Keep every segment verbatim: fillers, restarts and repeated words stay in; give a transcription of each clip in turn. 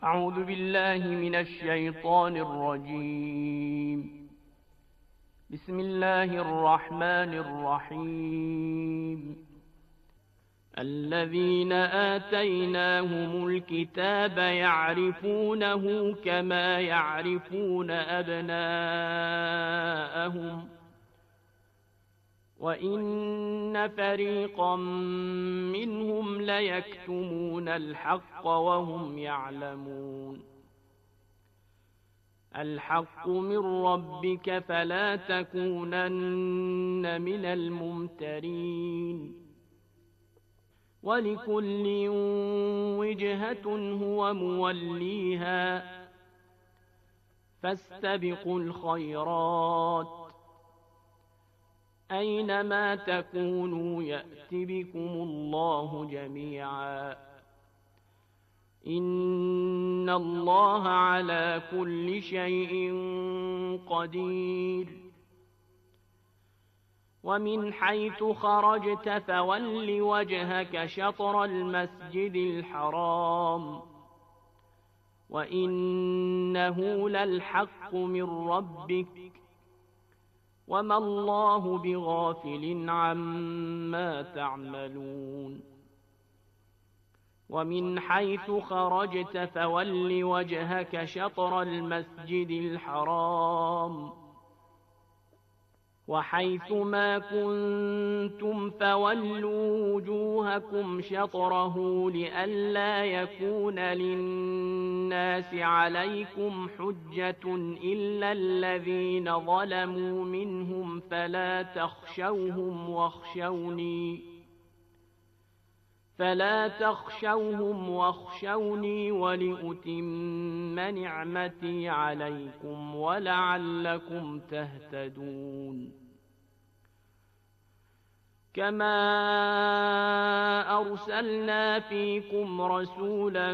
أعوذ بالله من الشيطان الرجيم. بسم الله الرحمن الرحيم. الذين آتيناهم الكتاب يعرفونه كما يعرفون أبناءهم وإن فريقا منهم ليكتمون الحق وهم يعلمون. الحق من ربك فلا تكونن من الممترين. ولكل وجهة هو موليها فاستبقوا الخيرات أينما تكونوا يأت بكم الله جميعا إن الله على كل شيء قدير. ومن حيث خرجت فول وجهك شطر المسجد الحرام وإنه للحق من ربك وما الله بغافل عما تعملون. ومن حيث خرجت فول وجهك شطر المسجد الحرام وحيث ما كنتم فولوا وجوهكم شطره لئلا يكون للناس عليكم حجة إلا الذين ظلموا منهم فلا تخشوهم واخشوني فلا تخشوهم واخشوني ولأتم نعمتي عليكم ولعلكم تهتدون. كما أرسلنا فيكم رسولا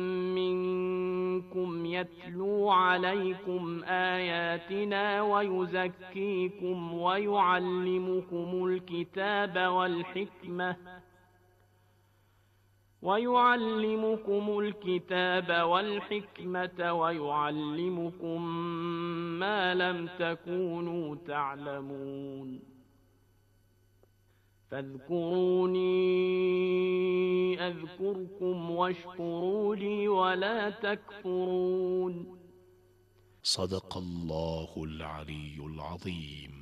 منكم يتلو عليكم آياتنا ويزكيكم ويعلمكم الكتاب والحكمة ويعلمكم الكتاب والحكمة ويعلمكم ما لم تكونوا تعلمون. فاذكروني أذكركم واشكروا لي ولا تكفرون. صدق الله العلي العظيم.